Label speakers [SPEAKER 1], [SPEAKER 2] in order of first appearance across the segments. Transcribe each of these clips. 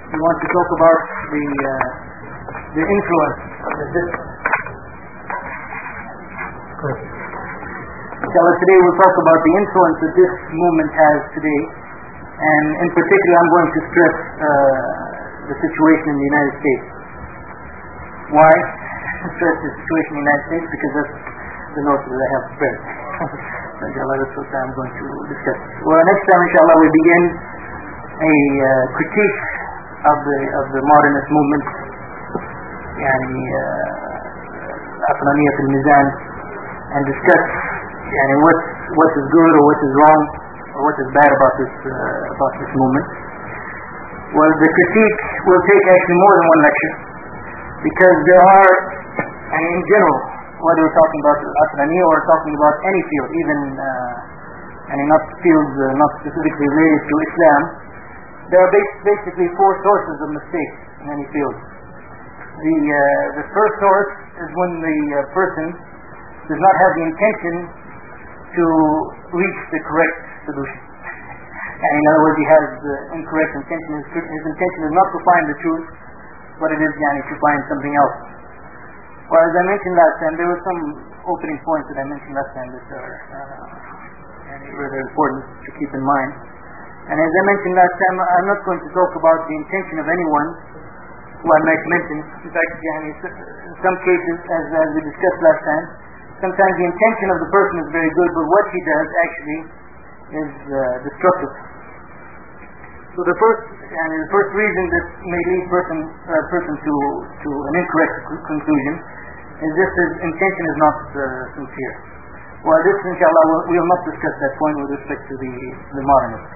[SPEAKER 1] we want to talk about the influence of the system. Inshallah, today we'll talk about the influence that this movement has today, and in particular I'm going to stress the situation in the United States. Why stress the situation in the United States? Because that's the notes that I have spread. Inshallah, that's what I'm going to discuss. Well, next time, inshallah, we begin a critique of the modernist movement, yani Aqlaniyat al-Mizan, and discuss yani what is good or what is wrong or what is bad about this movement. Well, the critique will take actually more than one lecture, because there are, and in general, whether we're talking about Aqlaniyya or talking about any field, even not fields not specifically related to Islam, there are basically four sources of mistakes in any field. The first source is when the person does not have the intention to reach the correct solution. And in other words, he has incorrect intention. His intention is not to find the truth, but it is to find something else. Well, as I mentioned last time, there were some opening points that I mentioned last time that are rather important to keep in mind. And as I mentioned last time, I'm not going to talk about the intention of anyone who I might mention. In fact, in some cases, as we discussed last time, sometimes the intention of the person is very good, but what he does actually is destructive. So the first reason that may lead a person to an incorrect conclusion is this: his intention is not sincere. Well, this, inshallah, we will not discuss that point with respect to the modernists.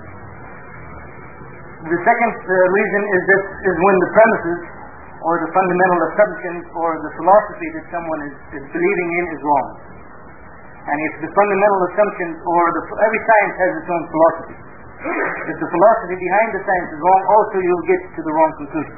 [SPEAKER 1] The second reason is when the premises or the fundamental assumptions or the philosophy that someone is believing in is wrong. And if the fundamental assumptions or every science has its own philosophy. If the philosophy behind the science is wrong, also you'll get to the wrong conclusion.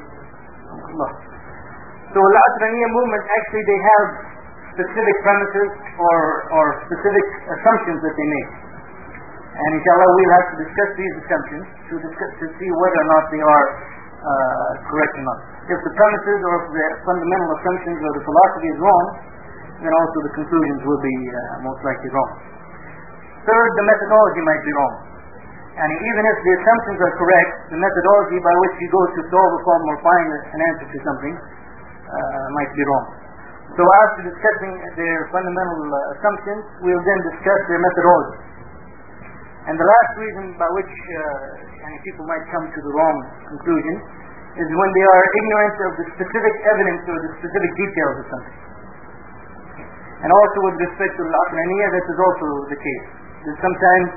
[SPEAKER 1] So Al-Aqlaniyya movement, actually they have specific premises or specific assumptions that they make. And inshallah we'll have to discuss these assumptions to see whether or not they are correct or not. If the premises or if the fundamental assumptions or the philosophy is wrong, then also the conclusions will be most likely wrong. Third, the methodology might be wrong. And even if the assumptions are correct, the methodology by which you go to solve a problem or find an answer to something might be wrong. So after discussing their fundamental assumptions, we'll then discuss their methodology. And the last reason by which people might come to the wrong conclusion is when they are ignorant of the specific evidence or the specific details of something. And also with respect to Al-Aqlaniyya, this is also the case. That sometimes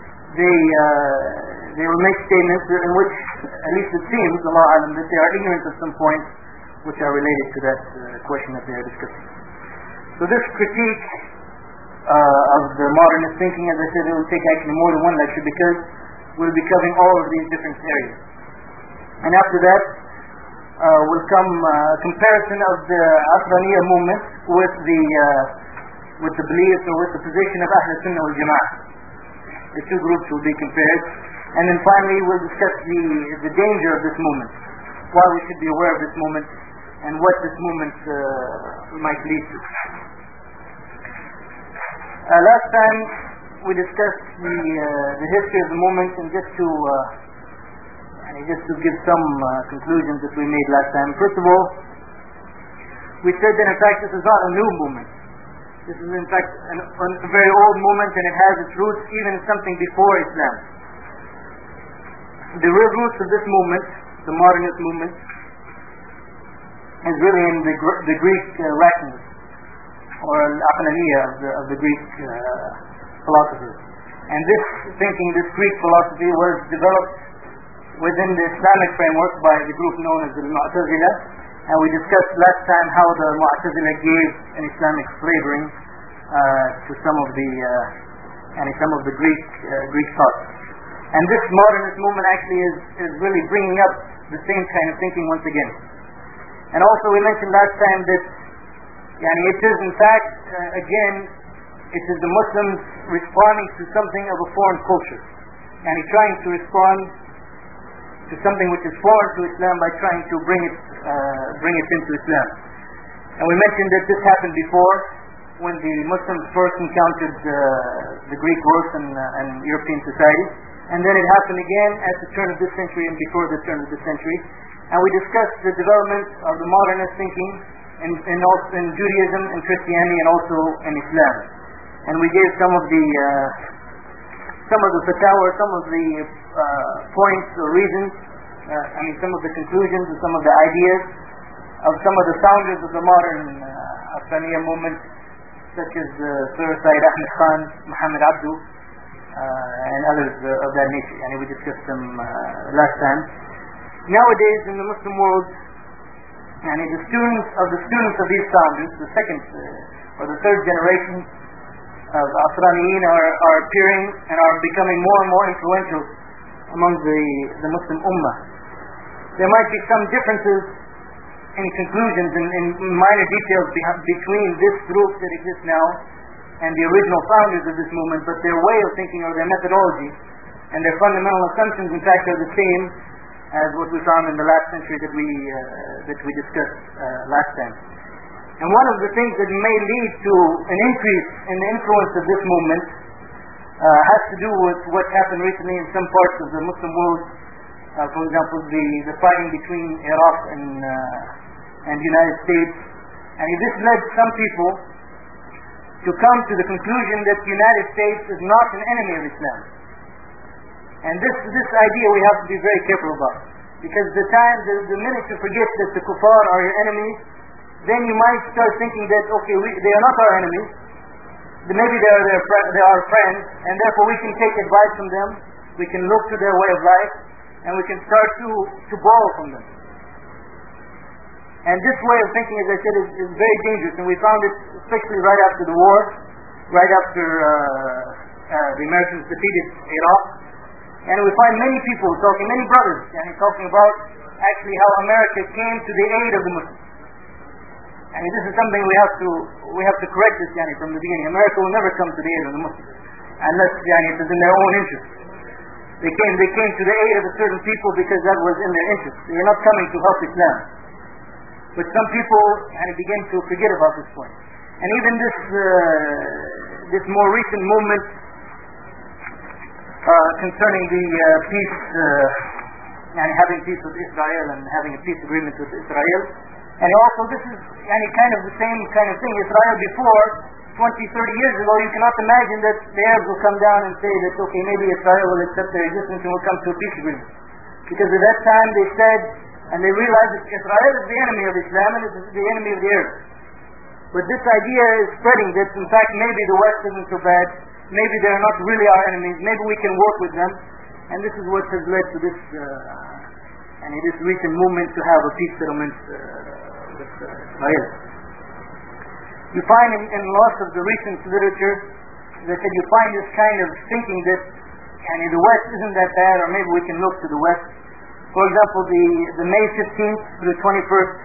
[SPEAKER 1] they will make statements in which, at least it seems, Allah Alam, that they are ignorant of some points which are related to that question that they are discussing. So this critique of the modernist thinking, as I said, it will take actually more than one lecture, because we'll be covering all of these different areas. And after that will come a comparison of the Aqlaniyya movement with the beliefs or with the position of Ahl Sunnah wal Jama'ah. The two groups will be compared, and then finally we'll discuss the danger of this movement, why we should be aware of this movement, and what this movement might lead to. Last time we discussed the history of the movement, and just to give some conclusions that we made last time. First of all, we said that in fact this is not a new movement. This is in fact a very old movement, and it has its roots even in something before Islam. The real roots of this movement, the modernist movement, is really in the Greek rationalists, or Al-Aqlaniyya of the Greek philosophers. And this thinking, this Greek philosophy, was developed within the Islamic framework by the group known as the Mu'tazila, and we discussed last time how the Mu'tazila gave an Islamic flavoring to some of the Greek thought. And this modernist movement actually is really bringing up the same kind of thinking once again. And also we mentioned last time that it is in fact again it is the Muslims responding to something of a foreign culture, and trying to respond to to something which is foreign to Islam by trying to bring it into Islam. And we mentioned that this happened before when the Muslims first encountered the Greek works and European society, and then it happened again at the turn of this century and before the turn of this century. And we discussed the development of the modernist thinking in Judaism and Christianity and also in Islam. And we gave some of the fatwa, some of the points or reasons, some of the conclusions and some of the ideas of some of the founders of the modern Afghaniya movement, such as Sir Syed Ahmed Khan, Muhammad Abdu, and others of that nature. And we discussed them last time. Nowadays in the Muslim world, the students of these founders, the second or the third generation of Afghaniyin are appearing and are becoming more and more influential among the Muslim Ummah. There might be some differences in conclusions and in minor details between this group that exists now and the original founders of this movement, but their way of thinking or their methodology and their fundamental assumptions in fact are the same as what we found in the last century that we discussed last time. And one of the things that may lead to an increase in the influence of this movement has to do with what happened recently in some parts of the Muslim world. For example, the fighting between Iraq and the United States. And this led some people to come to the conclusion that the United States is not an enemy of Islam. And this idea we have to be very careful about, because the minute you forget that the kuffar are your enemies, then you might start thinking that they are not our enemies, maybe they are our friends, and therefore we can take advice from them, we can look to their way of life, and we can start to borrow from them. And this way of thinking, as I said, is very dangerous, and we found it especially right after the war, right after the Americans defeated Iraq. And we find many people talking, many brothers, talking about actually how America came to the aid of the Muslims. And this is something we have to correct this from the beginning. America will never come to the aid of the Muslims unless it is in their own interest. They came to the aid of a certain people because that was in their interest. They are not coming to help Islam. But some people begin to forget about this point. And even this more recent movement concerning the peace, having peace with Israel and having a peace agreement with Israel. And also this is kind of the same kind of thing. Israel before, 20, 30 years ago, you cannot imagine that the Arabs will come down and say that, maybe Israel will accept their existence and will come to a peace agreement. Because at that time they said, and they realized that Israel is the enemy of Islam and it is the enemy of the Arabs. But this idea is spreading that in fact maybe the West isn't so bad, maybe they are not really our enemies, maybe we can work with them. And this is what has led to this recent movement to have a peace settlement with Israel. You find in lots of the recent literature that you find this kind of thinking that the West isn't that bad, or maybe we can look to the West. For example, the May 15th to the 21st,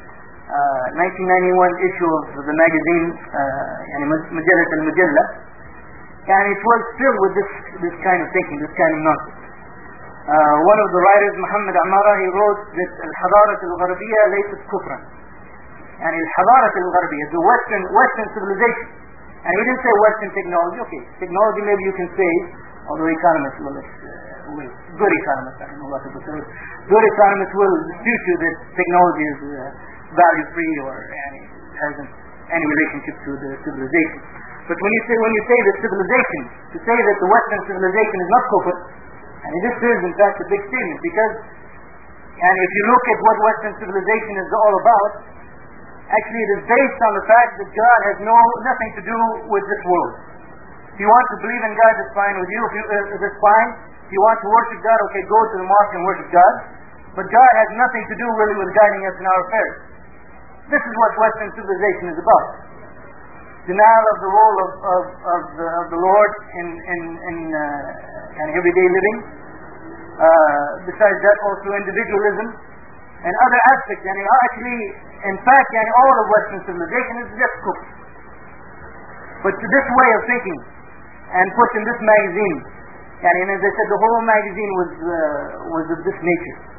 [SPEAKER 1] 1991 issue of the magazine, Majallat al-Mujalla, and it was filled with this kind of thinking, this kind of nonsense. One of the writers, Muhammad Amara, he wrote that al-Hadarat al-Gharbiyya laysat kufran. Al-Hadarat al-Gharbiyya, the Western civilization. And he didn't say Western technology. Technology maybe you can say, although economists good economists will dispute you that technology is value-free or hasn't any relationship to the civilization. But when you say the civilization, to say that the Western civilization is not kufr, this is in fact a big statement, because if you look at what Western civilization is all about, actually it is based on the fact that God has nothing to do with this world. If you want to believe in God, that's fine with you. That's fine. If you want to worship God, go to the mosque and worship God. But God has nothing to do really with guiding us in our affairs. This is what Western civilization is about. Denial of the role of the Lord in everyday living. Besides that, also individualism and other aspects. Actually, in fact, all of Western civilization is just kufr. But this way of thinking, and put in this magazine, and as I said, the whole magazine was of this nature.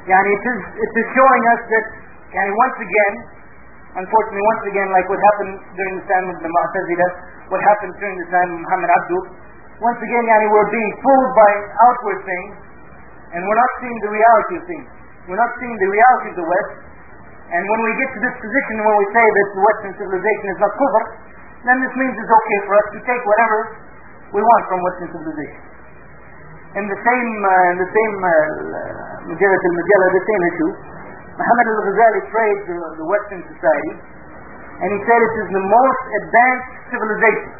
[SPEAKER 1] it is showing us that once again, unfortunately, like what happened during the time of the Mu'tazila, what happened during the time of Muhammad Abdu, once again we're being fooled by outward things, and we're not seeing the reality of things. We're not seeing the reality of the West. And when we get to this position when we say that the Western civilization is not kufr, then this means it's okay for us to take whatever we want from Western civilization. In the same Majalat al-Majalla, the same issue, Muhammad al-Ghazali praised the Western society, and he said it is the most advanced civilization.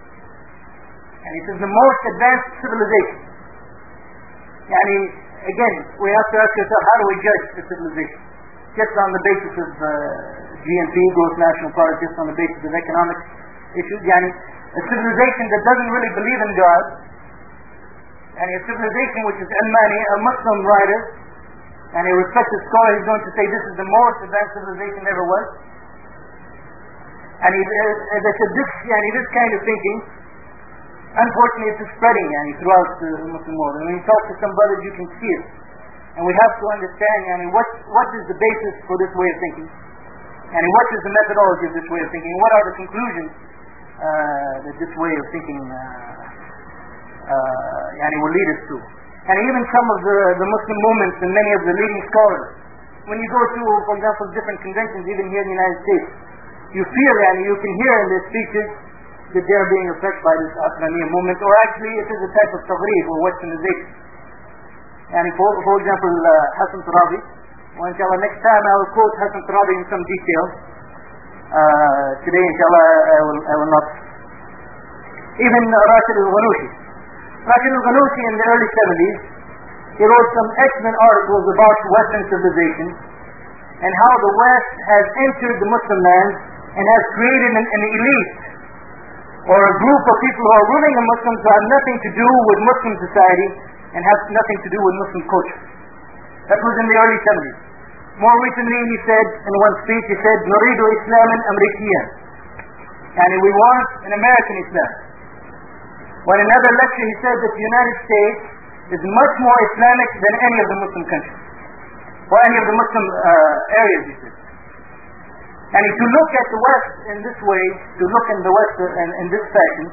[SPEAKER 1] Again, we have to ask ourselves, how do we judge the civilization? Just on the basis of GNP, gross national product, just on the basis of economic issues? A civilization that doesn't really believe in God, and a civilization which is Almani, a Muslim writer, and a respected scholar, is going to say this is the most advanced civilization ever was. And as I said, this kind of thinking, unfortunately, it's spreading throughout the Muslim world. And when you talk to some brothers, you can see it. And we have to understand what is the basis for this way of thinking, and what is the methodology of this way of thinking, what are the conclusions that this way of thinking will lead us to. And even some of the Muslim movements and many of the leading scholars, when you go to, for example, different conventions, even here in the United States, you feel you can hear in their speeches that they are being affected by this Asraniya movement, or actually it is a type of taghrib or westernization. And for example, Hassan Turabi, well, inshallah, next time I will quote Hassan Turabi in some detail. Today, inshallah, I will not. Even Rashid al-Ghanoushi. Rashid al-Ghanoushi in the early 70s, he wrote some excellent articles about Western civilization and how the West has entered the Muslim lands and has created an elite, or a group of people who are ruling the Muslims who have nothing to do with Muslim society and have nothing to do with Muslim culture. That was in the early 70s. More recently, he said, in one speech, he said, "Nuridu Islaman Amerikiyan." And we want an American Islam. While in another lecture, he said that the United States is much more Islamic than any of the Muslim countries, or any of the Muslim areas, he said. And if you look at the West in this way, to look in the West in this fashion,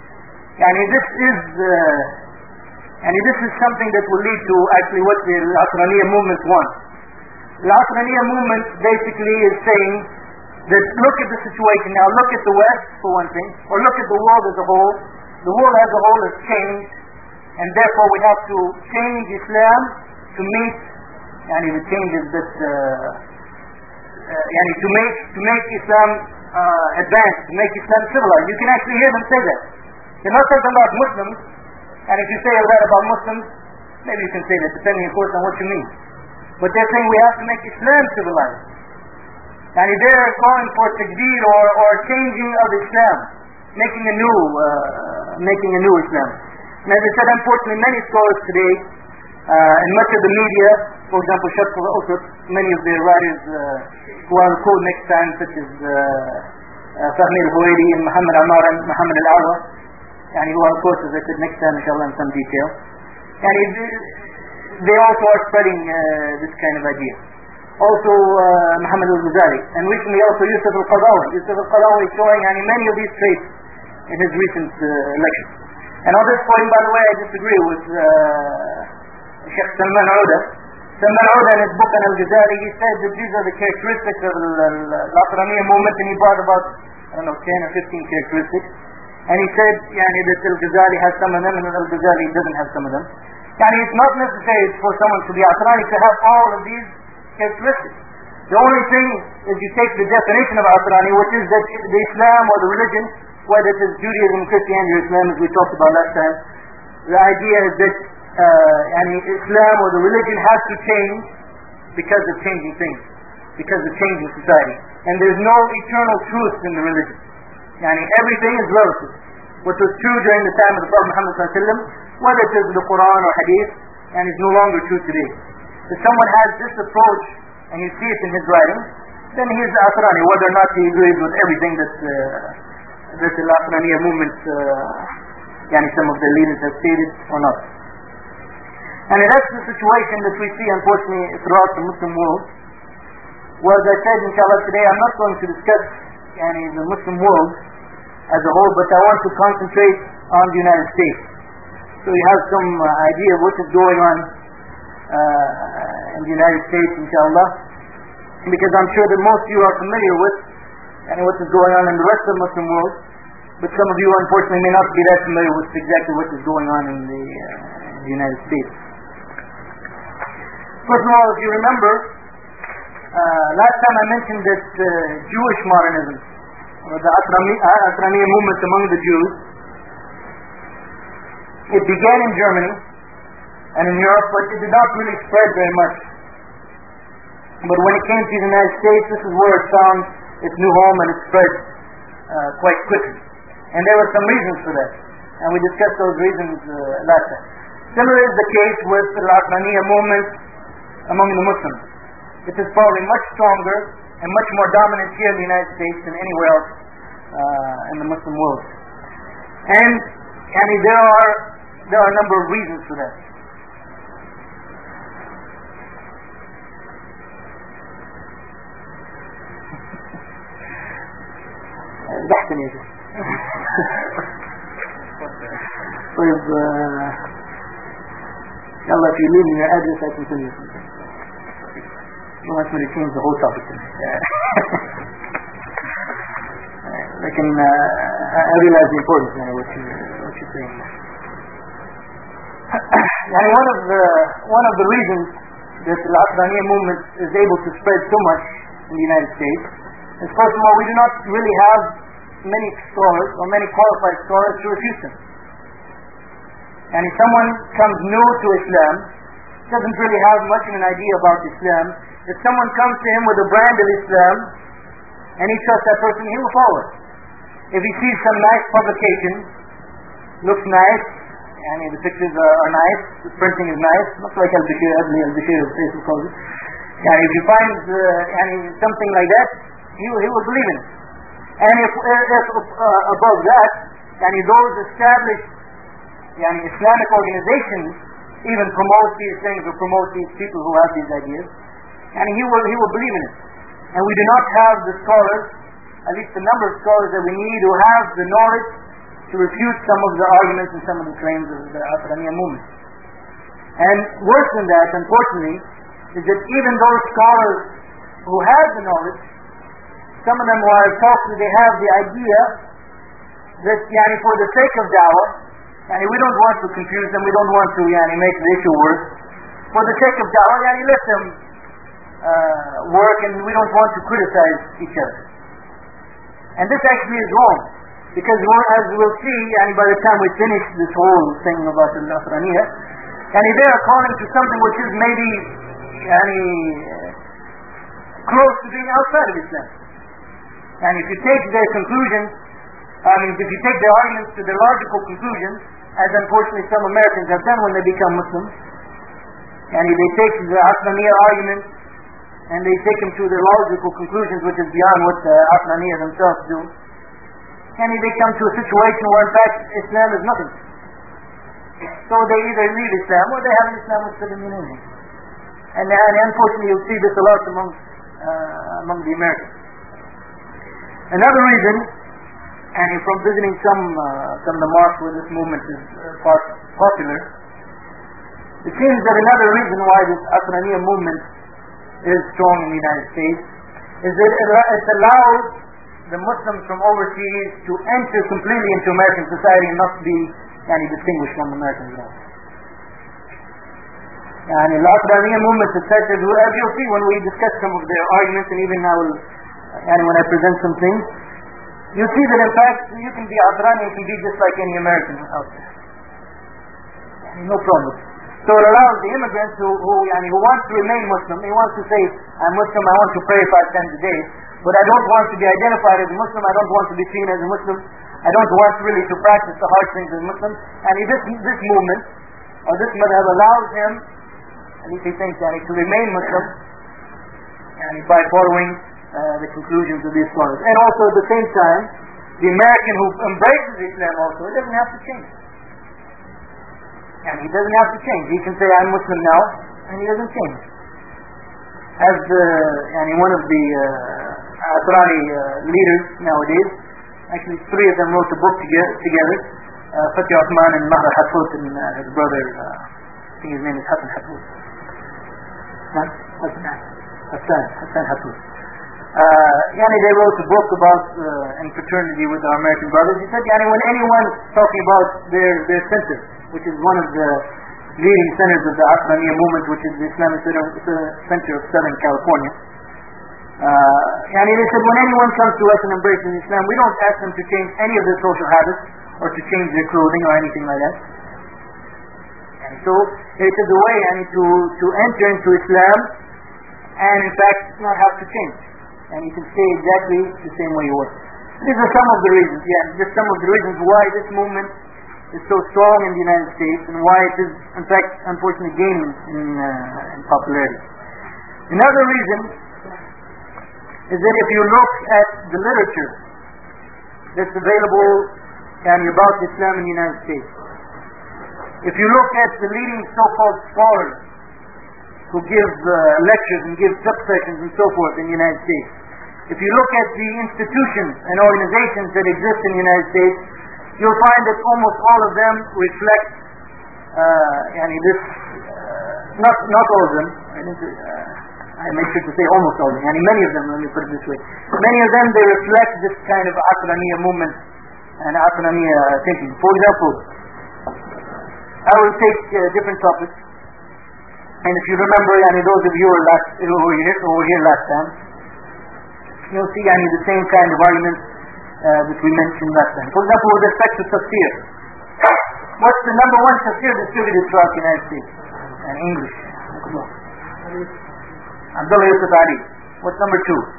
[SPEAKER 1] this is something that will lead to actually what the Asraniya movement wants. The Asraniya movement basically is saying that look at the situation now, look at the West for one thing, or look at the world as a whole. The world as a whole has changed, and therefore we have to change Islam to meet the changes that to make Islam advance, to make Islam civilized. You can actually hear them say that. They're not talking about Muslims, and if you say that about Muslims, maybe you can say that, depending of course on what you mean. But they're saying we have to make Islam civilized. And they're calling for tajdeed or changing of Islam, making a new Islam. And as I said, unfortunately, many scholars today, and much of the media, for example, Sharq al-Awsat, many of their writers who I will quote next time, such as Fahmi al-Huwaili and Muhammad Ammar and Muhammad al-Awa, who are, of course, as I said, next time, inshallah, in some detail. They also are spreading this kind of idea. Also, Muhammad al-Ghazali, and recently also Yusuf al-Qaradawi. Yusuf al-Qaradawi is showing many of these traits in his recent election. And on this point, by the way, I disagree with Sheikh Salman Auda. Salman Auda, in his book on al-Ghazali, he said that these are the characteristics of the Asraniya movement, and he brought about, 10 or 15 characteristics. And he said that al-Ghazali has some of them, and al-Ghazali doesn't have some of them. It's not necessary for someone to be Asrani to have all of these characteristics. The only thing is you take the definition of Asrani, which is that the Islam or the religion, whether it is Judaism, Christianity, or Islam, as we talked about last time, the idea is that Islam or the religion has to change because of changing things, because of changing society. And there's no eternal truth in the religion. Everything is relative. What was true during the time of the Prophet Muhammad ﷺ, whether it is the Quran or Hadith, is no longer true today. If someone has this approach, and you see it in his writing, then he is Asrani, whether or not he agrees with everything that the Asraniya movement, some of the leaders have stated or not. And that's the situation that we see, unfortunately, throughout the Muslim world. Well, as I said, inshallah, today I'm not going to discuss the Muslim world as a whole, but I want to concentrate on the United States. So you have some idea of what is going on in the United States, inshallah, because I'm sure that most of you are familiar with what is going on in the rest of the Muslim world, but some of you, unfortunately, may not be that familiar with exactly what is going on in the United States. First of all, if you remember, last time I mentioned that Jewish modernism, or the Asraniya movement among the Jews, it began in Germany and in Europe, but it did not really spread very much. But when it came to the United States, this is where it found its new home, and it spread quite quickly. And there were some reasons for that, and we discussed those reasons last time. Similar is the case with the Asraniya movement among the Muslims. It is probably much stronger and much more dominant here in the United States than anywhere else in the Muslim world. And there are a number of reasons for that. بحثني يا شيخ. طيب يلا if you leave me your address I can send you something. You want me to change the whole topic today. Lakin I realize the importance of what you're saying. One of the reasons that the Asraniya movement is able to spread so much in the United States is, first of all, we do not really have many scholars or many qualified scholars to refute them. And if someone comes new to Islam, doesn't really have much of an idea about Islam, if someone comes to him with a brand of Islam and he trusts that person, he will follow it. If he sees some nice publication, looks nice, and the pictures are nice, the printing is nice, looks like Al-Bashir, as Facebook calls it. And if he finds something like that, he will believe in it. And if above that, those established Islamic organizations even promote these things or promote these people who have these ideas, and he will believe in it. And we do not have the scholars, at least the number of scholars that we need, who have the knowledge to refute some of the arguments and some of the claims of the Asraniya movement. And worse than that, unfortunately, is that even those scholars who have the knowledge, some of them who I've talked to, they have the idea that for the sake of da'wah, we don't want to confuse them, we don't want to make the issue worse. For the sake of da'wah, let them work, and we don't want to criticize each other. And this actually is wrong, because as we'll see, by the time we finish this whole thing about the Asraniya, they are calling to something which is maybe close to being outside of Islam. And if you take their conclusions, if you take their arguments to their logical conclusions, as unfortunately some Americans have done when they become Muslims, and they take the Asraniya arguments and they take them to their logical conclusions, which is beyond what the Asraniya themselves do, and they come to a situation where in fact Islam is nothing. So they either leave Islam or they have an Islam which doesn't mean anything. And unfortunately you'll see this a lot among the Americans. Another reason, from visiting some of the mosques where this movement is popular, it seems that another reason why this Asraniya movement is strong in the United States is that it allows the Muslims from overseas to enter completely into American society and not be distinguished from Americans at all. And the Asraniya movement is such as you'll see when we discuss some of their arguments, and even when I present some things, you see that in fact you can be Asrani, you can be just like any American out there. No problem. So it allows the immigrants who wants to remain Muslim, he wants to say, I'm Muslim, I want to pray 5 times a day, but I don't want to be identified as a Muslim, I don't want to be seen as a Muslim, I don't want really to practice the hard things as a Muslim. And this movement, or this madhab allows him, at least he thinks, to remain Muslim, by following the conclusions of these scholars. And also at the same time, the American who embraces Islam also, it doesn't have to change. And he doesn't have to change. He can say, I'm Muslim now, and he doesn't change. As one of the Asrani leaders nowadays, actually 3 of them wrote a book together, Fatih Uthman and Maher Hathout and his brother, I think his name is Hassan Hathout. Hassan Hathout. They wrote a book about in fraternity with our American brothers. He said, when anyone's talking about their center, which is one of the leading centers of the Aqlaniyya movement, which is the Islamic Center of Southern California, they said, when anyone comes to us and embraces Islam, we don't ask them to change any of their social habits or to change their clothing or anything like that. And so it is a way to enter into Islam and in fact not have to change. And you can stay exactly the same way you were. These are some of the reasons, just some of the reasons why this movement is so strong in the United States and why it is, in fact, unfortunately gaining in popularity. Another reason is that if you look at the literature that's available about Islam in the United States, if you look at the leading so-called scholars who give lectures and give subsections and so forth in the United States, if you look at the institutions and organizations that exist in the United States, you'll find that almost all of them reflect not all of them, I make sure to say almost all of them, many of them, let me put it this way, many of them, they reflect this kind of Aqlaniyya movement and Aqlaniyya thinking. For example, I will take different topics, and if you remember, those of you who were here last time, you'll see the same kind of arguments that we mentioned last time. For example, with respect to tafsir, what's the number 1 tafsir distributed throughout the United States? In English. Abdullah Yusuf Ali. What's number 2?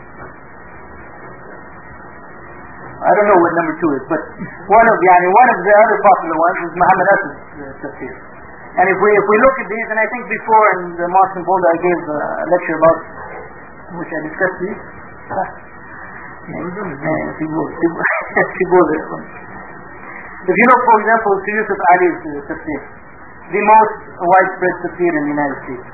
[SPEAKER 1] I don't know what number 2 is, but one of the other popular ones is Muhammad Asad's tafsir. And if we look at these, and I think before in the Mosque in Boulder I gave a lecture about which I discussed these. If you look, for example, to Yusuf Ali's tafsir, the most widespread tafsir in the United States.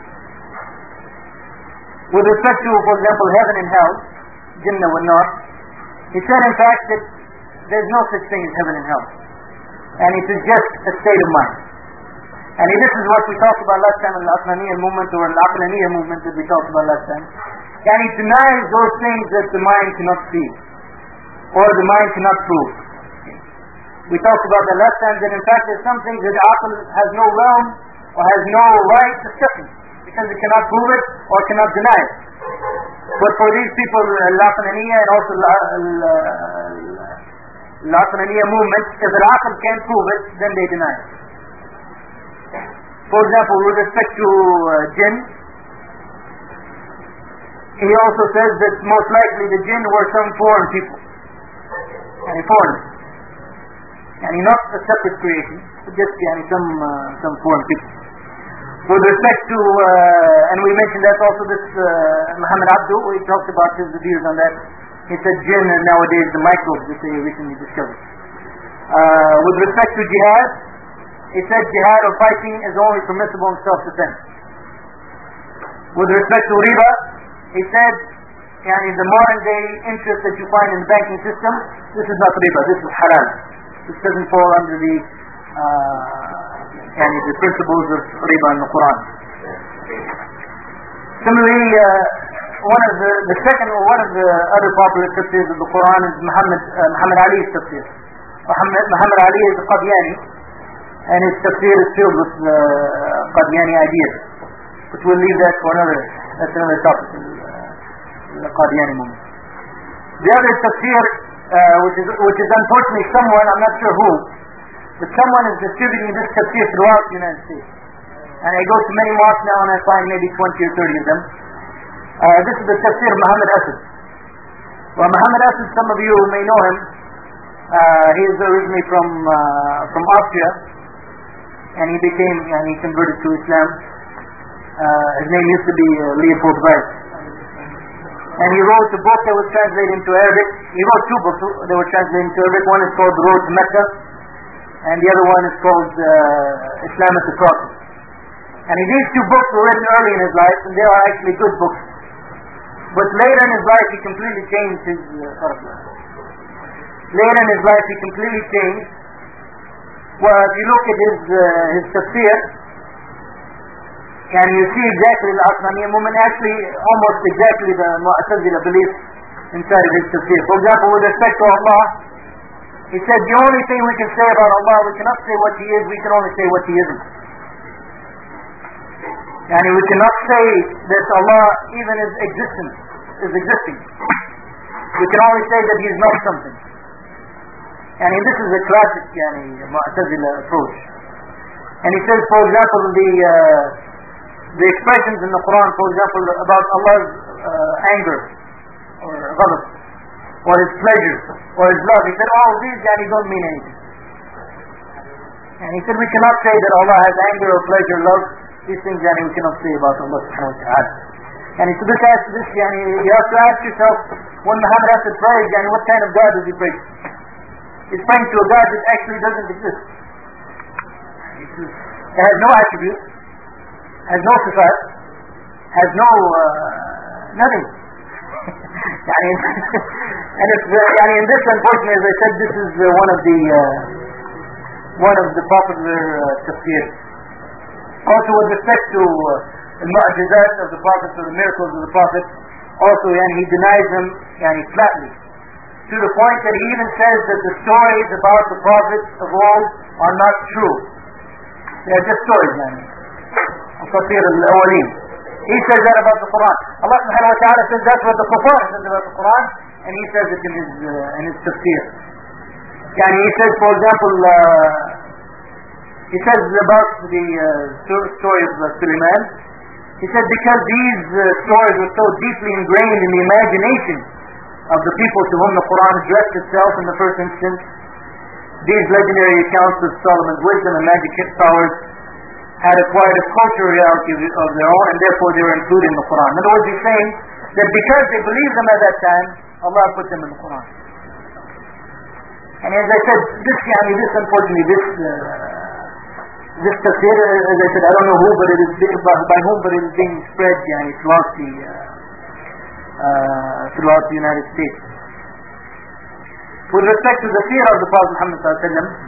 [SPEAKER 1] With respect to, for example, heaven and hell, Jannah wa Nar, he said in fact that there's no such thing as heaven and hell. And it is just a state of mind. And this is what we talked about last time in the Aqlaniyya movement or the Aqlaniyya movement that we talked about last time. And he denies those things that the mind cannot see or the mind cannot prove. We talked about that last time, that in fact there's some things that Aql has no realm or has no right to discussing because it cannot prove it or cannot deny it. But for these people, Al-Aqlaniyya and also Al-Aqlaniyya movement, if the Aql can't prove it, then they deny it. For example, with respect to jinn, he also says that most likely the jinn were some foreign people, foreigners, not a separate creation, but just some foreign people. With respect to, and we mentioned that also this Muhammad Abdu, we talked about his views on that. He said jinn and nowadays the microbes that they recently discovered. With respect to jihad, he said jihad or fighting is only permissible in self-defense. With respect to riba, he said the modern day interest that you find in the banking system, this is not riba, this is halal. This doesn't fall under the principles of riba in the Quran. Similarly, one of the other popular tafsirs of the Quran is Muhammad Ali's tafsir. Muhammad Ali is a Qadiani, and his tafsir is filled with Qadiani ideas. But we'll leave that for another topic, the Qadiani movement. The other tafsir, which is unfortunately someone, I'm not sure who, but someone is distributing this tafsir throughout the United States. And I go to many mosques now and I find maybe 20 or 30 of them. This is the tafsir of Muhammad Asad. Well, Muhammad Asad, some of you may know him. He is originally from Austria, and he converted to Islam. His name used to be Leopold Weiss. And he wrote a book that was translated into Arabic. He wrote 2 books that were translated into Arabic. One is called The Road to Mecca, and the other one is called Islam at the Prophet. And these two books were written early in his life, and they are actually good books. But later in his life, he completely changed his Well, if you look at his tafsir, and you see exactly the Asmaniya movement, actually almost exactly the Mu'tazila belief inside of his tafsir. For example, with respect to Allah, he said the only thing we can say about Allah, we cannot say what He is, we can only say what He isn't. And we cannot say that Allah even is existing. We can only say that He is not something. And this is a classic Mu'tazila approach. And he says, for example, the expressions in the Quran, for example, about Allah's anger or ghadab, or His pleasure, or His love. He said, all these don't mean anything. And he said, we cannot say that Allah has anger or pleasure, love. These things we cannot say about Allah subhanahu wa ta'ala. And he said, you have to ask yourself, when Muhammad has to pray, what kind of God does he pray to? He's praying to a God that actually doesn't exist. It has no attributes, has no sifat, has no nothing. And it's in this, unfortunately, as I said, this is one of the popular tafsir. Also, with respect to the mu'jizat of the Prophet, or the miracles of the Prophet, also he denies them flatly, to the point that he even says that the stories about the prophets of old are not true. They are just stories. Tafsir al-awwaleen. He says that about the Quran. Allah subhanahu wa ta'ala says that's what the kuffar says about the Quran, and he says it in his tafsir. He says, for example, he says about the story of Suleiman, he said because these stories were so deeply ingrained in the imagination of the people to whom the Quran addressed itself in the first instance, these legendary accounts of Solomon's wisdom and magic powers had acquired a cultural reality of their own, and therefore they were included in the Quran. In other words, he's saying that because they believed them at that time, Allah put them in the Quran. And as I said, this unfortunately, this tafsir, as I said, I don't know who, but it is by whom, but it is being spread throughout the United States. With respect to the seerah of the Prophet Muhammad sallallahu alaihi wasallam,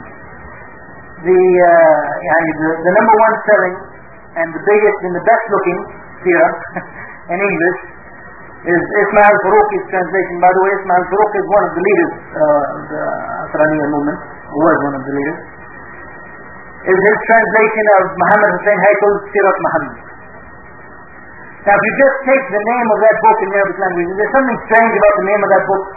[SPEAKER 1] the number one selling and the biggest and the best looking seerah in English is Ismail Faruqi's translation. By the way, Ismail Faruqi is one of the leaders of the Asraniya movement, who was one of the leaders. Is his translation of Muhammad Hussain Haykal's Sirat Muhammad. Now, if you just take the name of that book in the Arabic language, is there something strange about the name of that book?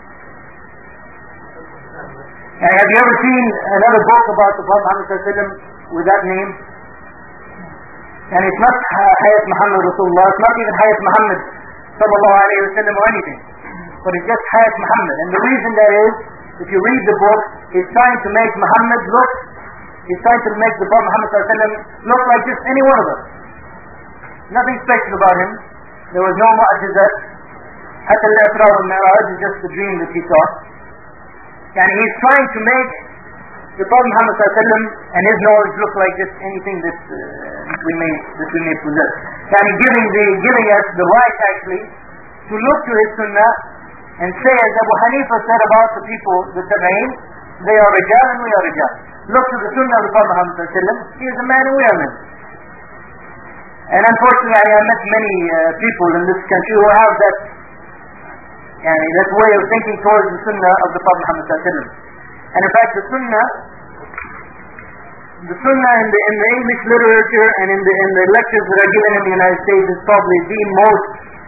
[SPEAKER 1] And have you ever seen another book about the Prophet Muhammad with that name? And it's not Hayat Muhammad Rasulullah, it's not even Hayat Muhammad sallallahu alayhi wa sallam or anything, but it's just Hayat Muhammad. And the reason that is, if you read the book, it's trying to make Muhammad he's trying to make the Prophet Muhammad sallallahu alayhi wa sallam look like just any one of us. Nothing special about him. There was no mu'jizat. Hatta al-Isra wal-Mi'raj is just the dream that he saw. And he's trying to make the Prophet Muhammad sallallahu alaihi wasallam and his knowledge look like just anything that we may possess. And giving us the right actually to look to his sunnah and say, as Abu Hanifa said about the people, the Tabi'in, they are rijal and we are rijal. Look to the sunnah of the Prophet Muhammad sallallahu alaihi wasallam. He is a man and we are men. And unfortunately, I have met many people in this country who have that way of thinking towards the sunnah of the Prophet Muhammad sallallahu alaihi wasallam. And in fact, the sunnah in the English literature and in the lectures that are given in the United States is probably the most,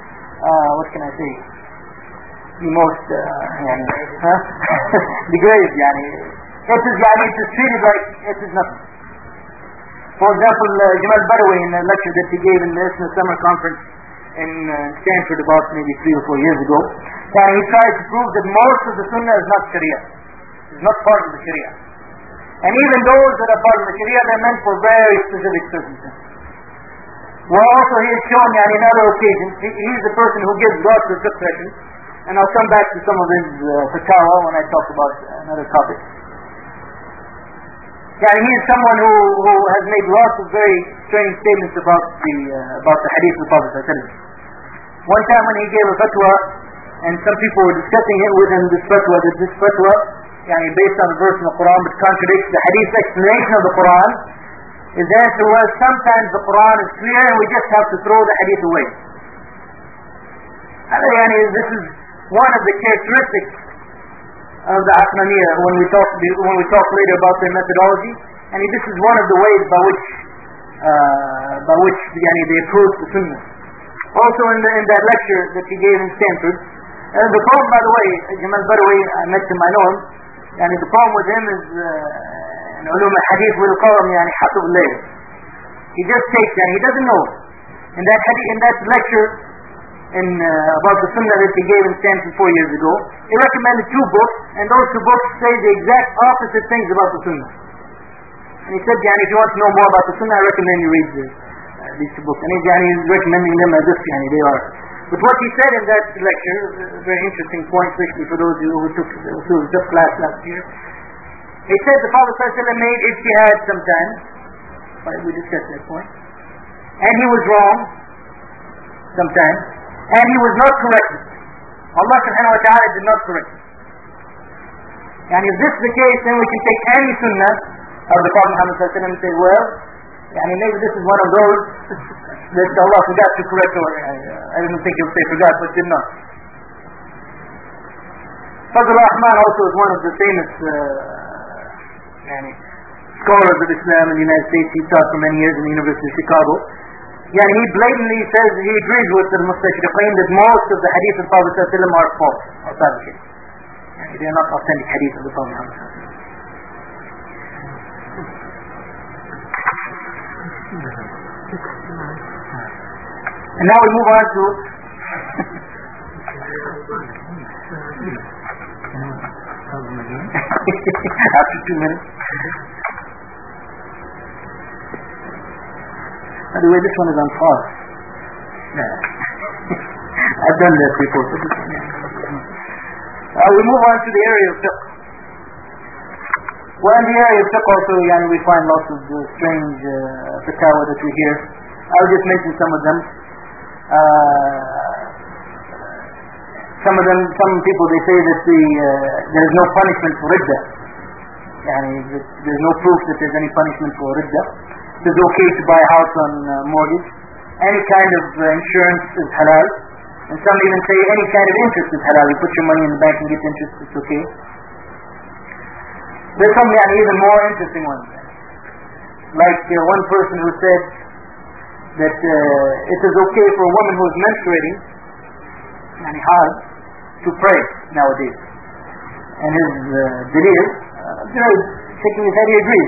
[SPEAKER 1] degraded. It is treated like it is nothing. For example, Jamal Badawi, in a lecture that he gave in the National Summer Conference in Stanford about maybe 3 or 4 years ago, he tried to prove that most of the Sunnah is not Sharia. It's not part of the Sharia. And even those that are part of the Sharia, they're meant for very specific circumstances. Well, also he has shown in other occasions, he's the person who gives lots of fiqh sessions, and I'll come back to some of his fatawa when I talk about another topic. Yeah, he is someone who has made lots of very strange statements about the hadith of the Prophet ﷺ. One time when he gave a fatwa, and some people were discussing it with him, this fatwa, based on a verse in the Quran, but contradicts the hadith explanation of the Quran, his answer was, sometimes the Quran is clear and we just have to throw the hadith away. This is one of the characteristics of the Aqlaniyya when we talk later about their methodology. This is one of the ways by which they approach the Sunnah. Also in that lecture that he gave in Stanford, the problem, by the way, Jamal Badawi, I met him, I know him. The problem with him is in ulum al-hadith we'll call him hatub al-layl. He just takes he doesn't know. In that lecture about the Sunnah that he gave in Stanford 4 years ago, he recommended 2 books, and those 2 books say the exact opposite things about the Sunnah. And he said, if you want to know more about the Sunnah, I recommend you read these 2 books. And he's recommending them as if they are. But what he said in that lecture, a very interesting point, especially for those who took class last year. He said the Prophet ﷺ made ijtihad sometimes. We discussed that point. And he was wrong sometimes. And he was not corrected. Allah subhanahu wa ta'ala did not correct him. If this is the case, then we can take any sunnah of the Prophet Muhammad ﷺ and say, well, maybe this is one of those that Allah forgot to correct, or I didn't think he would say forgot, but did not. Fazl Rahman also is one of the famous scholars of Islam in the United States. He taught for many years in the University of Chicago. He blatantly says, he agrees with the Mustashriqeen that most of the hadith of the Prophet ﷺ are false, or fabricated. They are not authentic hadith of the Prophet Muhammad ﷺ. And now we move on to after 2 minutes. By the way, this one is on pause. I've done that before. We move on to the area of fiqh. Well, in the area of fiqh also, we find lots of strange fatwa that we hear. I'll just mention some of them. Some people, they say that there is no punishment for ridda. There's no proof that there's any punishment for ridda. It's okay to buy a house on mortgage. Any kind of insurance is halal. And some even say any kind of interest is halal. You put your money in the bank and get interest, it's okay. There's some even more interesting ones. Like one person who said that it is okay for a woman who is menstruating, to pray nowadays. And his dalil, shaking his head, he agrees.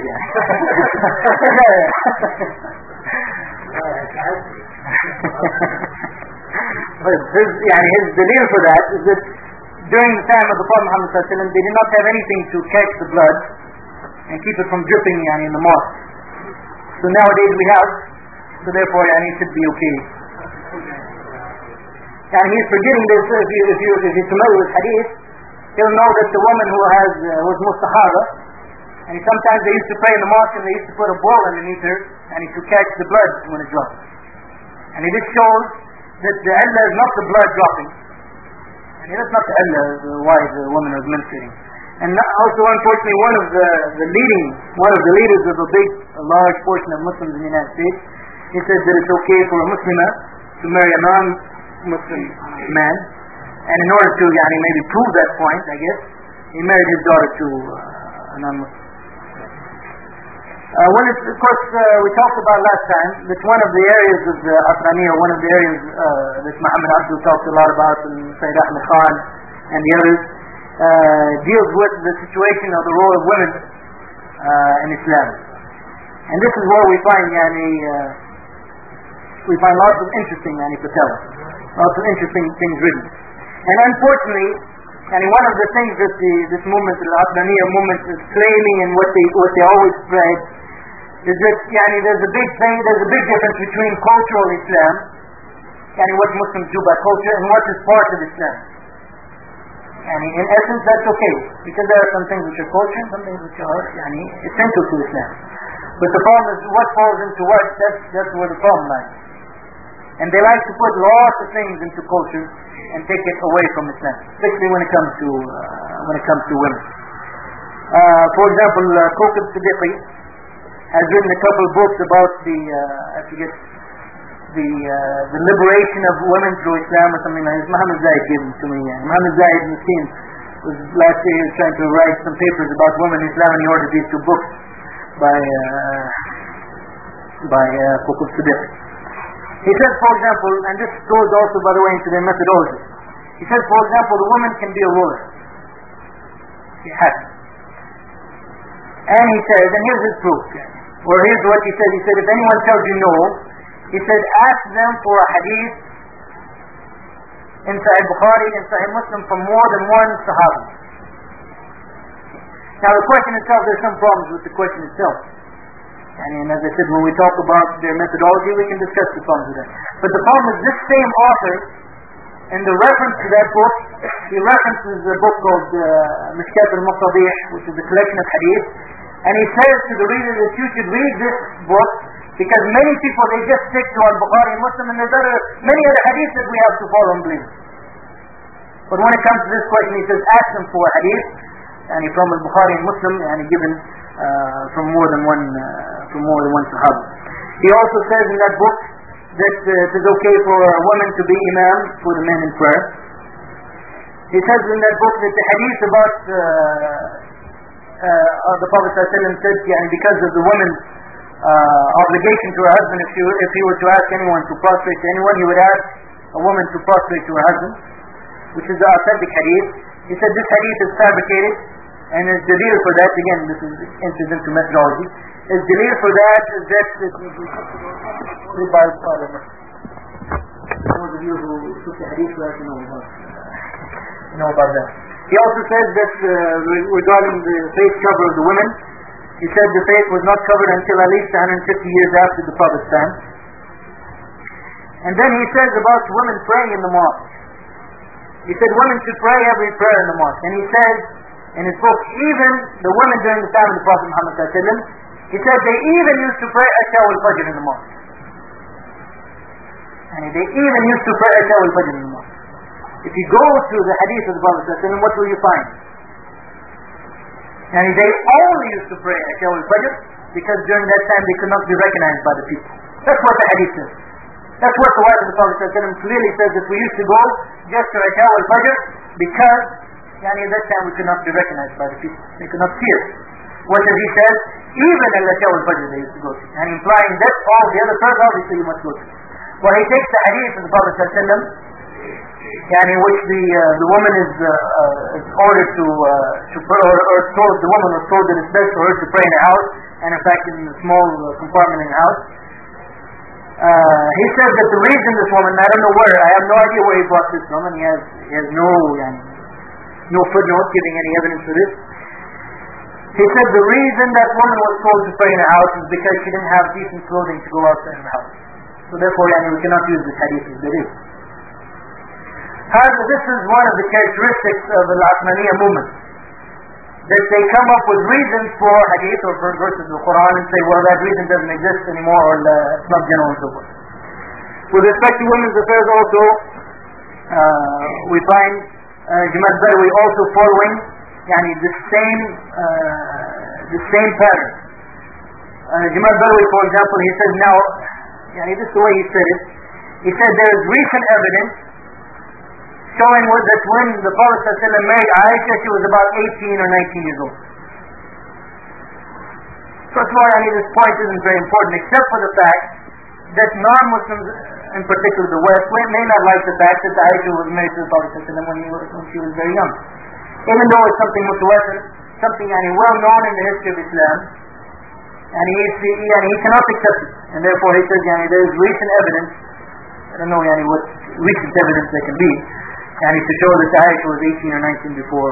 [SPEAKER 1] But his dalil for that is that during the time of the Prophet Muhammad ﷺ, they did not have anything to catch the blood and keep it from dripping in the mosque. So nowadays we have, so therefore it should be okay. And he's forgetting this. If you're familiar with hadith, he'll know that the woman who was mustahara, and sometimes they used to pray in the mosque and they used to put a bowl underneath her and to catch the blood when it drops. And this shows that the illah is not the blood dropping. That's not the illah why the woman was menstruating. And also, unfortunately, one of the leaders of a large portion of Muslims in the United States, he says that it's okay for a Muslimah to marry a non-Muslim man. And in order to maybe prove that point, I guess, he married his daughter to a non-Muslim. Of course, we talked about last time that one of the areas of the Aqlaniyya, one of the areas that Muhammad Abdul talked a lot about, and Sayyid Ahmed Khan and the others, deals with the situation of the role of women in Islam. And this is where we find lots of interesting fatwa, lots of interesting things written. And unfortunately, one of the things that this movement, the Aqlaniyya movement, is claiming, and what they always spread, is that there's a big difference between cultural Islam, what Muslims do by culture, and what is part of Islam. And in essence, that's okay, because there are some things which are culture and some things which are essential to Islam. But the problem is what falls into what. That's where the problem lies. And they like to put lots of things into culture and take it away from Islam, especially when it comes to women. For example, Kawkab Siddiqui has written a couple of books about the liberation of women through Islam or something like this. Muhammad Zaid gave them to me. Muhammad Zaid Muslim was last year he was trying to write some papers about women in Islam, and he ordered these two books by Kawkab Siddiqui. He says, for example, and this goes also, by the way, into their methodology. He says, for example, the woman can be a ruler. She has. And he says, and here's his proof, or here's what he said. He said, if anyone tells you no, he said, ask them for a hadith in Sahih Bukhari and Sahih Muslim from more than one Sahabi. Now the question itself, there's some problems with the question itself. And as I said, when we talk about their methodology, we can discuss the problems with that. But the problem is this same author, in the reference to that book, he references a book called Mishkat al-Masabih, which is a collection of hadith, and he says to the reader that you should read this book, because many people, they just stick to Al-Bukhari and Muslim, and there's many other hadiths that we have to follow and believe. But when it comes to this question, he says, ask them for hadith, and from Al-Bukhari and Muslim, and given from more than one Sahaba. He also says in that book that it is okay for a woman to be imam for the men in prayer. He says in that book that the hadith about the Prophet ﷺ said, because of the woman's obligation to her husband, if he were to ask anyone to prostrate to anyone, he would ask a woman to prostrate to her husband, which is the authentic hadith. He said this hadith is fabricated, and his dalil for that, again this enters into methodology, his dalil for that is that those of you who took the hadith will know about that. He also says that regarding the face cover of the women, he said the face was not covered until at least 150 years after the Prophet's time. And then he says about women praying in the mosque. He said women should pray every prayer in the mosque. And he says in his book, even the women during the time of the Prophet Muhammad ﷺ, he said they even used to pray Isha al-Fajr in the mosque. And they even used to pray Isha al-Fajr in the mosque. If you go to the hadith of the Prophet ﷺ, what will you find? And they only used to pray Isha al-Fajr because during that time they could not be recognized by the people. That's what the hadith says. That's what the wife of the Prophet ﷺ clearly says, that we used to go just to Isha al-Fajr because at that time we could not be recognized by the people. They could not see us. What does he say? Even at Isha al-Fajr they used to go to. And implying that all the other prayers obviously you must go to. Well, he takes the hadith of the Prophet ﷺ, in which the woman is ordered to pray, or told, the woman was told that it's best for her to pray in the house, and in fact in a small compartment in the house. He says that the reason this woman, I don't know where, I have no idea where he brought this from, and he has no footnote giving any evidence for this. He said the reason that woman was told to pray in the house is because she didn't have decent clothing to go outside in the house. So therefore, we cannot use this hadith as it is. However, this is one of the characteristics of the Uthmaniyya movement, that they come up with reasons for hadith or for verses of the Quran and say, well, that reason doesn't exist anymore, or it's not general and so forth. With respect to women's affairs also, we find Jumaat Badawi also following the same pattern. Jumaat Badawi, for example, he says now, this is the way he said it. He said there is recent evidence showing that when the Prophet ﷺ married Aisha, she was about 18 or 19 years old. First of all, this point isn't very important, except for the fact that non-Muslims, in particular the West, may not like the fact that Aisha was married to the Prophet ﷺ when she was very young. Even though it's something mutawatir, something well known in the history of Islam, and he cannot accept it. And therefore he says, there is recent evidence, I don't know what recent evidence there can be, to show that Aisha was 18 or 19 before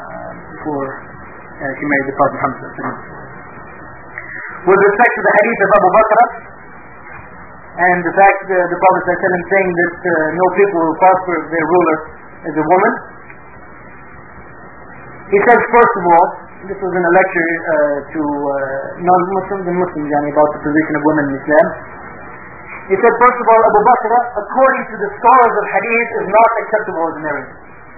[SPEAKER 1] she married the Prophet Muhammad. With respect to the hadith of Abu Bakr, and the fact that the Prophet saying that no people will prosper if their ruler is a woman, He says, first of all, this was in a lecture to non-Muslims and Muslims about the position of women in Islam. He said, first of all, Abu Bakr, according to the scholars of hadith, is not acceptable as a narrator.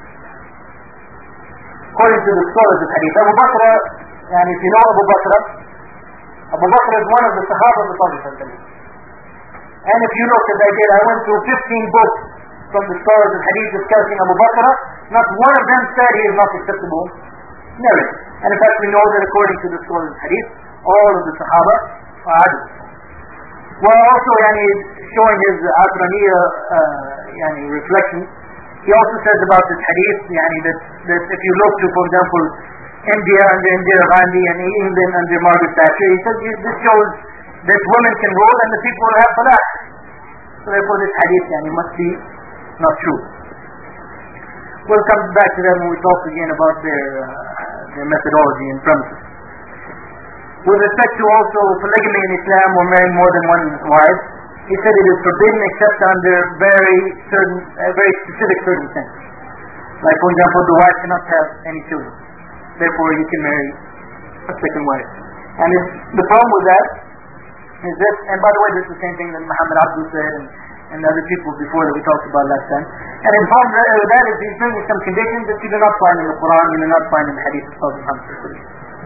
[SPEAKER 1] According to the scholars of hadith, Abu Bakr, and if you know Abu Bakr is one of the Sahaba of the Prophet. And if you look, as I did, I went through 15 books from the scholars of hadith discussing Abu Bakr. Not one of them said he is not acceptable narrator. And in fact, we know that according to the scholars of hadith, all of the Sahaba are adil. Well, also, showing his Aqraniya reflection, he also says about this hadith, that if you look to, for example, India under Indira Gandhi and England under Margaret Thatcher, he says this shows that women can rule and the people will have falak. So therefore this hadith must be not true. We'll come back to that when we talk again about their methodology and premises. With respect to also polygamy in Islam or marrying more than one wife, he said it is forbidden except under very specific circumstances. Like for example, the wife cannot have any children. Therefore you can marry a second wife. And the problem with that is this, and by the way this is the same thing that Muhammad Abdul said and other people before that we talked about last time. And in problem with that is he's bringing some conditions that you do not find in the Quran, you do not find in the Hadith of Prophet Muhammad.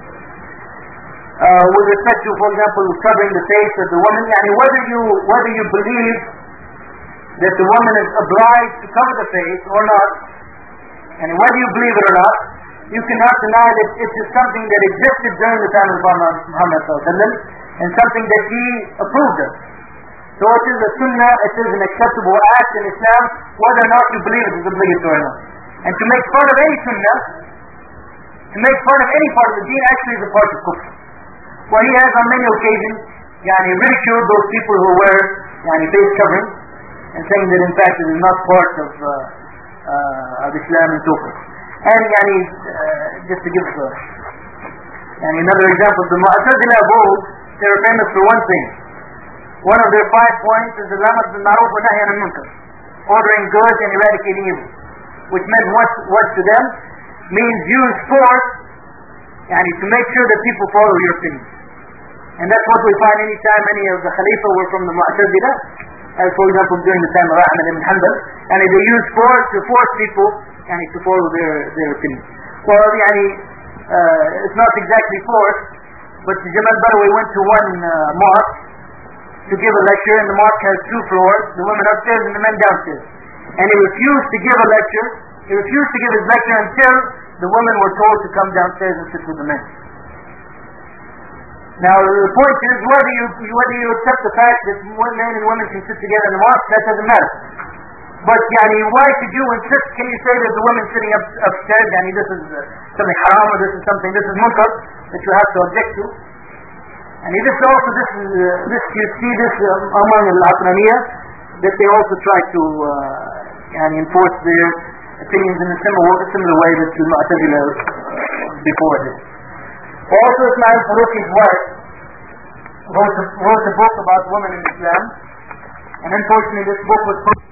[SPEAKER 1] With respect to, for example, covering the face of the woman, whether you believe that the woman is obliged to cover the face or not, and whether you believe it or not, you cannot deny that it is something that existed during the time of Muhammad and something that he approved of. So it is a sunnah, it is an acceptable act in Islam, whether or not you believe it is obligatory or not. And to make fun of any sunnah, to make fun of any part of the deen actually is a part of kufr. Well, he has on many occasions ridiculed those people who wear face covering and saying that in fact it is not part of Islam and so forth. And just to give another example, the Mu'tazila of old, they were famous for one thing. One of their 5 points is al-amr bil ma'ruf wa nahy anil munkar, ordering good and eradicating evil, which meant what to them means use force to make sure that people follow your opinion. And that's what we find anytime any of the Khalifa were from the Mu'tazila, as for example during the time of Ahmad ibn Hanbal, and they used force to force people to follow their opinion. Well, it's not exactly force, but Jamal Badawi went to one mosque to give a lecture, and the mosque has 2 floors, the women upstairs and the men downstairs. And he refused to give a lecture, he refused to give his lecture until the women were told to come downstairs and sit with the men. Now the point is, whether you accept the fact that men and women can sit together in the mosque, that doesn't matter. But why should you insist? Can you say that the woman sitting upstairs, this is something haram or this is munkar that you have to object to? And this you see this among al-Aqraniya, that they also try to enforce their opinions in a similar way that the Mu'tazila before did. Also, Ismail Faruqi's wife wrote a book about women in Islam, and unfortunately this book was